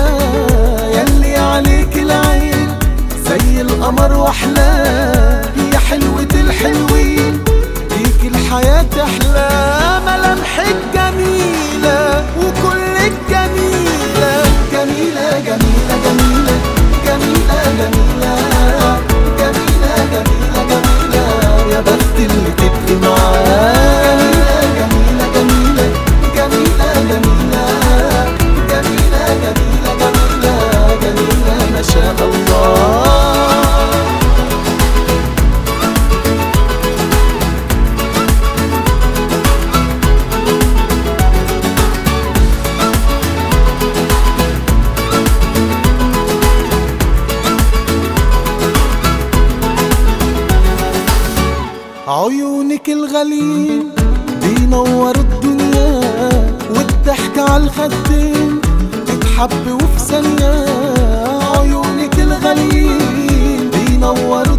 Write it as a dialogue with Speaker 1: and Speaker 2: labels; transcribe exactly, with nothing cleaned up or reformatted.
Speaker 1: يلي عليك العين زي القمر واحلاه، يا حلوة الحلوين بيك الحياة تحلى. ملامحك جميلة وكلك جميلة، جميلة جميلة جميلة جميلة جميلة جميلة جميلة جميلة، يا بخت اللي تبقي معاه. جميلة جميلة جميلة جميلة جميلة جميلة جميلة جميلة ما شاء الله. عيونك الغليل بينور الدنيا، والضحك عالخدين تتحب وفي ثانية. عيونك الغليل بينور